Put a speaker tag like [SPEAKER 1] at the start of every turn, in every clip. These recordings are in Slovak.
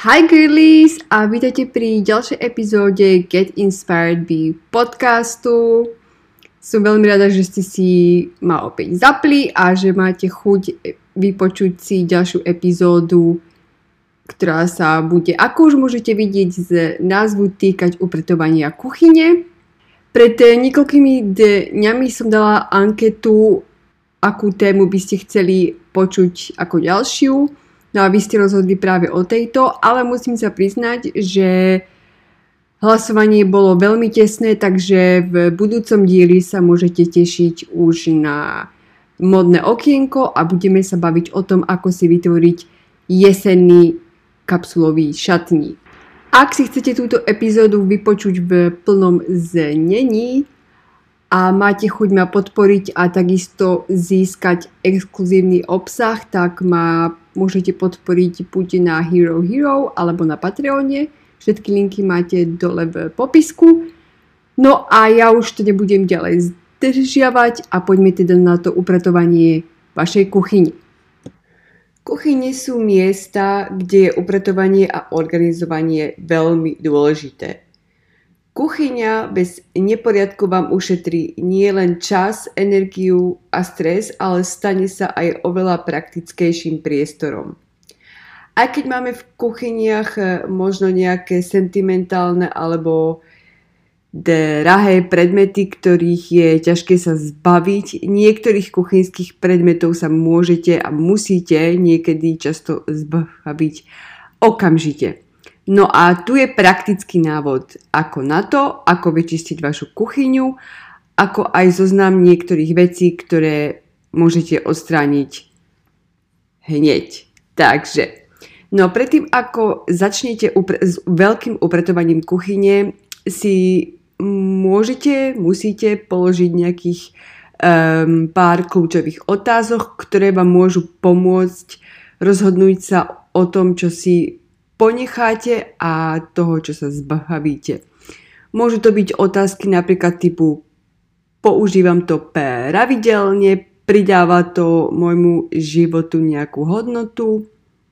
[SPEAKER 1] Hi girlies a vítajte pri ďalšej epizóde Get Inspired By podcastu. Som veľmi rada, že ste si ma opäť zapli a že máte chuť vypočuť si ďalšiu epizódu, ktorá sa bude, ako už môžete vidieť z názvu, týkať upratovania kuchyne. Pred niekoľkými dňami som dala anketu, akú tému by ste chceli počuť ako ďalšiu. No a vy ste rozhodli práve o tejto, ale musím sa priznať, že hlasovanie bolo veľmi tesné, takže v budúcom dieli sa môžete tešiť už na modné okienko a budeme sa baviť o tom, ako si vytvoriť jesenný kapsulový šatník. Ak si chcete túto epizódu vypočuť v plnom znení a máte chuť ma podporiť a takisto získať exkluzívny obsah, tak ma môžete podporiť buď na Hero alebo na Patreone. Všetky linky máte dole v popisku. No a ja už to nebudem ďalej zdržiavať a poďme teda na to upratovanie vašej kuchyne. Kuchyne sú miesta, kde je upratovanie a organizovanie veľmi dôležité. Kuchyňa bez neporiadku vám ušetrí nielen čas, energiu a stres, ale stane sa aj oveľa praktickejším priestorom. Aj keď máme v kuchyniach možno nejaké sentimentálne alebo drahé predmety, ktorých je ťažké sa zbaviť, niektorých kuchynských predmetov sa môžete a musíte niekedy často zbaviť okamžite. No a tu je praktický návod ako na to, ako vyčistiť vašu kuchyňu, ako aj zoznam niektorých vecí, ktoré môžete odstrániť hneď. Takže, no predtým ako začnete s veľkým upratovaním kuchyne, si musíte položiť nejakých pár kľúčových otázok, ktoré vám môžu pomôcť rozhodnúť sa o tom, čo si ponecháte a toho, čo sa zbavíte. Môžu to byť otázky napríklad typu: používam to pravidelne, pridáva to môjmu životu nejakú hodnotu,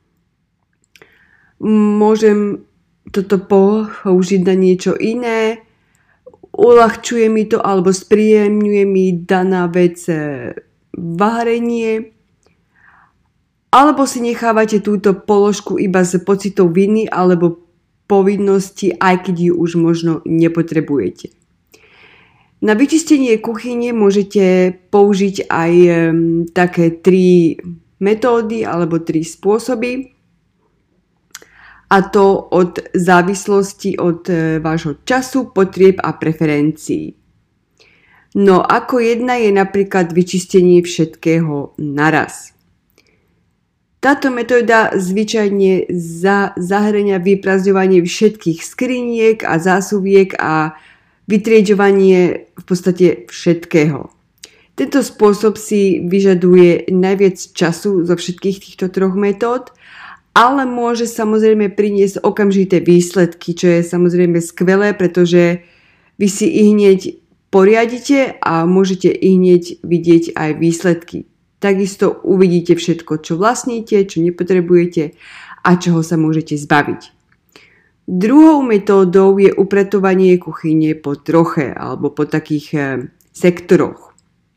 [SPEAKER 1] môžem toto použiť na niečo iné, uľahčuje mi to alebo spríjemňuje mi daná vec varenie, alebo si nechávate túto položku iba z pocitov viny alebo povinnosti, aj keď ju už možno nepotrebujete. Na vyčistenie kuchyne môžete použiť aj také 3 metódy alebo 3 spôsoby. A to od závislosti od vášho času, potrieb a preferencií. No ako jedna je napríklad vyčistenie všetkého naraz. Táto metóda zvyčajne zahŕňa vyprázdňovanie všetkých skriniek a zásuviek a vytriedovanie v podstate všetkého. Tento spôsob si vyžaduje najviac času zo všetkých týchto 3 metód, ale môže samozrejme priniesť okamžité výsledky, čo je samozrejme skvelé, pretože vy si ich hneď poriadite a môžete ich hneď vidieť aj výsledky. Takisto uvidíte všetko, čo vlastníte, čo nepotrebujete a čoho sa môžete zbaviť. Druhou metódou je upratovanie kuchyne po troche alebo po takých sektoroch.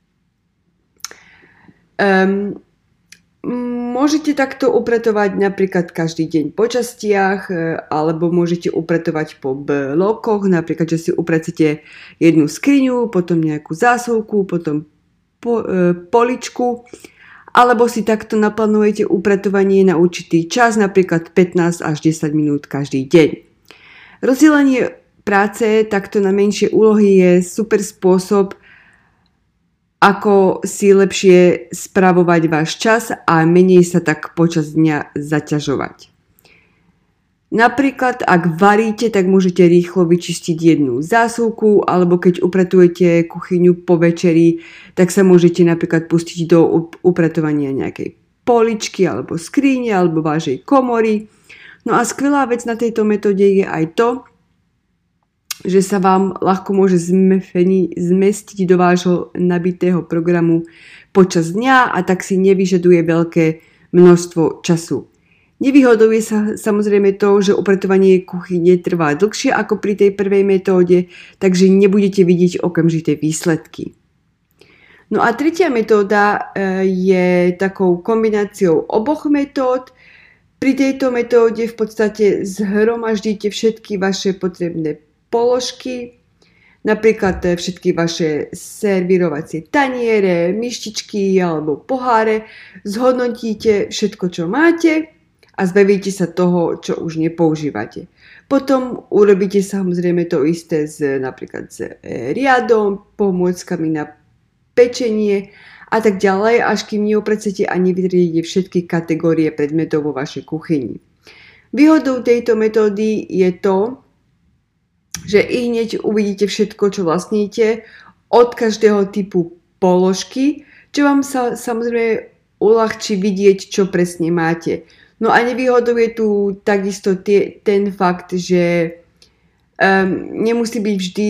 [SPEAKER 1] Môžete takto upratovať napríklad každý deň po častiach, alebo môžete upratovať po blokoch, napríklad, že si upracete jednu skriňu, potom nejakú zásuvku, potom poličku, alebo si takto naplánujete upratovanie na určitý čas, napríklad 15 až 10 minút každý deň. Rozdelenie práce takto na menšie úlohy je super spôsob, ako si lepšie spravovať váš čas a menej sa tak počas dňa zaťažovať. Napríklad, ak varíte, tak môžete rýchlo vyčistiť jednu zásuvku, alebo keď upratujete kuchyňu po večeri, tak sa môžete napríklad pustiť do upratovania nejakej poličky, alebo skrine, alebo vášej komory. No a skvelá vec na tejto metóde je aj to, že sa vám ľahko môže zmestiť do vášho nabitého programu počas dňa a tak si nevyžaduje veľké množstvo času. Nevýhodou je samozrejme to, že upratovanie kuchyne trvá dlhšie ako pri tej prvej metóde, takže nebudete vidieť okamžité výsledky. No a tretia metóda je takou kombináciou oboch metód. Pri tejto metóde v podstate zhromaždíte všetky vaše potrebné položky, napríklad všetky vaše servírovacie taniere, myštičky alebo poháre, zhodnotíte všetko, čo máte a zbavíte sa toho, čo už nepoužívate. Potom urobíte samozrejme to isté napríklad s riadom, pomôckami na pečenie a tak ďalej, až kým neopracete a nevytriedite všetky kategórie predmetov vo vašej kuchyni. Výhodou tejto metódy je to, že i hneď uvidíte všetko, čo vlastníte od každého typu položky, čo vám samozrejme uľahčí vidieť, čo presne máte. No a nevýhodou je tu takisto ten fakt, že nemusí byť vždy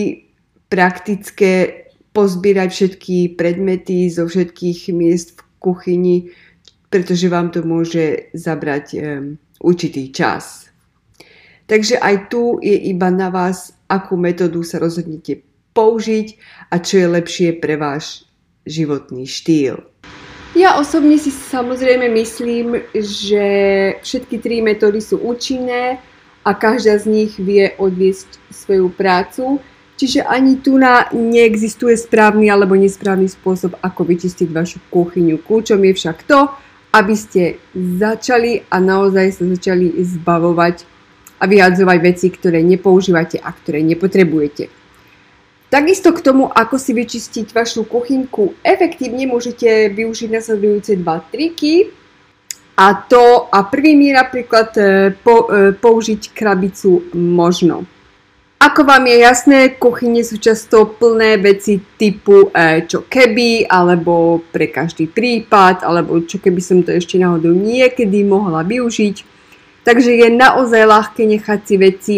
[SPEAKER 1] praktické pozbierať všetky predmety zo všetkých miest v kuchyni, pretože vám to môže zabrať určitý čas. Takže aj tu je iba na vás, akú metódu sa rozhodnete použiť a čo je lepšie pre váš životný štýl. Ja osobne si samozrejme myslím, že všetky tri metódy sú účinné a každá z nich vie odviesť svoju prácu, čiže ani tu neexistuje správny alebo nesprávny spôsob, ako vyčistiť vašu kuchyňu. Kľúčom je však to, aby ste začali a naozaj sa začali zbavovať a vyhadzovať veci, ktoré nepoužívate a ktoré nepotrebujete. Takisto k tomu, ako si vyčistiť vašu kuchynku efektívne, môžete využiť nasledujúce dva triky. A prvým je napríklad použiť krabicu možno. Ako vám je jasné, kuchyne sú často plné veci typu čo keby, alebo pre každý prípad, alebo čo keby som to ešte náhodou niekedy mohla využiť. Takže je naozaj ľahké nechať si veci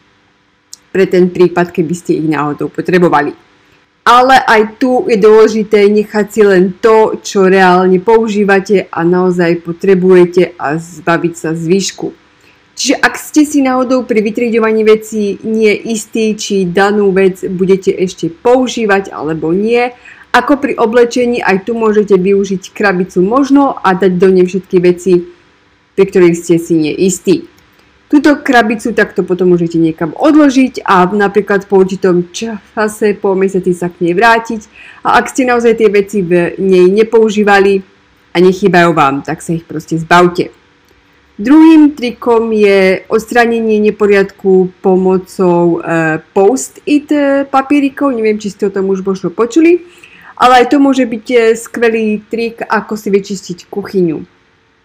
[SPEAKER 1] pre ten prípad, keby ste ich náhodou potrebovali. Ale aj tu je dôležité nechať si len to, čo reálne používate a naozaj potrebujete a zbaviť sa zvyšku. Čiže ak ste si náhodou pri vytriedovaní vecí nie istí, či danú vec budete ešte používať alebo nie, ako pri oblečení aj tu môžete využiť krabicu možno a dať do nej všetky veci, pri ktorých ste si neistí. Túto krabicu takto potom môžete niekam odložiť a napríklad po určitom čase, po mesiaci sa k nej vrátiť. A ak ste naozaj tie veci v nej nepoužívali a nechýbajú vám, tak sa ich proste zbavte. Druhým trikom je odstránenie neporiadku pomocou post-it papierikov. Neviem, či ste o tom už možno počuli, ale aj to môže byť skvelý trik, ako si vyčistiť kuchyňu.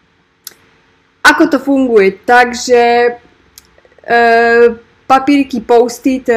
[SPEAKER 1] Ako to funguje? Takže papíriky post-it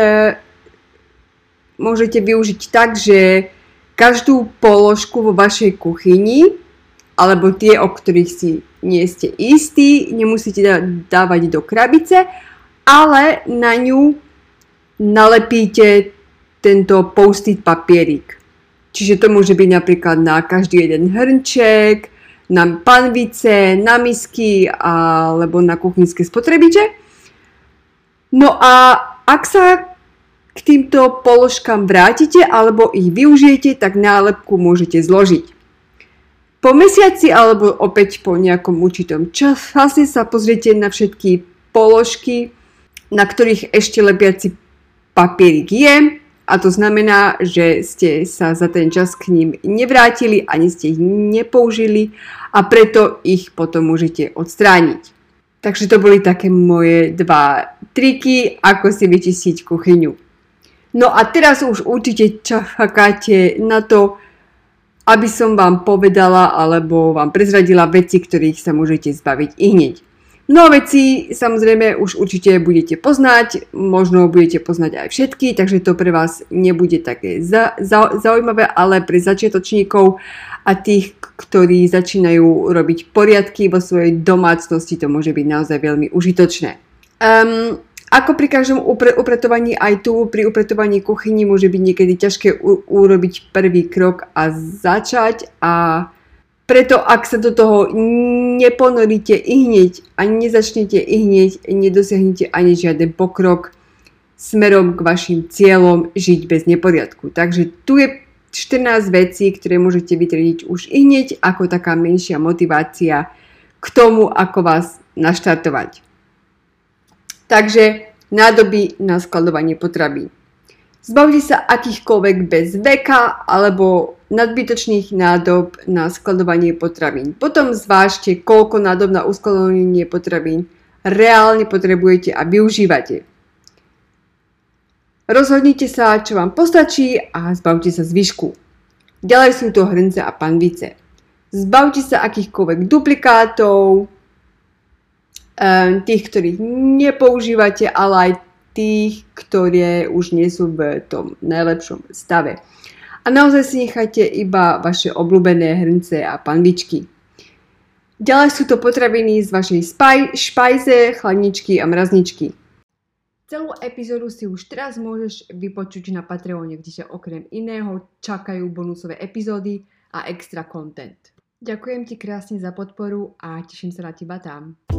[SPEAKER 1] môžete využiť tak, že každú položku vo vašej kuchyni, alebo tie, o ktorých si nie ste istí, nemusíte dávať do krabice, ale na ňu nalepíte tento post-it papierik. Čiže to môže byť napríklad na každý jeden hrnček, na panvice, na misky alebo na kuchynské spotrebiče. No a ak sa k týmto položkám vrátite alebo ich využijete, tak nálepku môžete zložiť. Po mesiaci alebo opäť po nejakom určitom čase sa pozriete na všetky položky, na ktorých ešte lepiaci papierik je. A to znamená, že ste sa za ten čas k ním nevrátili, ani ste ich nepoužili a preto ich potom môžete odstrániť. Takže to boli také moje dva triky, ako si vyčistiť kuchyňu. No a teraz už určite čakáte na to, aby som vám povedala alebo vám prezradila veci, ktorých sa môžete zbaviť ihneď. No veci samozrejme už určite budete poznať, možno budete poznať aj všetky, takže to pre vás nebude také zaujímavé, ale pre začiatočníkov a tých, ktorí začínajú robiť poriadky vo svojej domácnosti, to môže byť naozaj veľmi užitočné. Ako pri každom upratovaní, aj tu pri upratovaní kuchyni môže byť niekedy ťažké urobiť prvý krok a začať a Preto ak sa do toho neponoríte ihneď a nezačnete ihneď, nedosiahnete ani žiaden pokrok smerom k vašim cieľom žiť bez neporiadku. Takže tu je 14 vecí, ktoré môžete vytriediť už ihneď ako taká menšia motivácia k tomu, ako vás naštartovať. Takže nádoby na skladovanie potravín. Zbavte sa akýchkoľvek bez veka alebo nadbytočných nádob na skladovanie potravín. Potom zvážte, koľko nádob na uskladovanie potravín reálne potrebujete a využívate. Rozhodnite sa, čo vám postačí a zbavte sa zvyšku. Ďalej sú to hrnce a panvice. Zbavte sa akýchkoľvek duplikátov, tých, ktorých nepoužívate, ale aj tých, ktoré už nie sú v tom najlepšom stave. A naozaj si nechajte iba vaše obľúbené hrnce a panvičky. Ďalej sú to potraviny z vašej špajze, chladničky a mrazničky. Celú epizódu si už teraz môžeš vypočuť na Patreone, kde ťa okrem iného čakajú bonusové epizódy a extra content. Ďakujem ti krásne za podporu a teším sa na teba tam.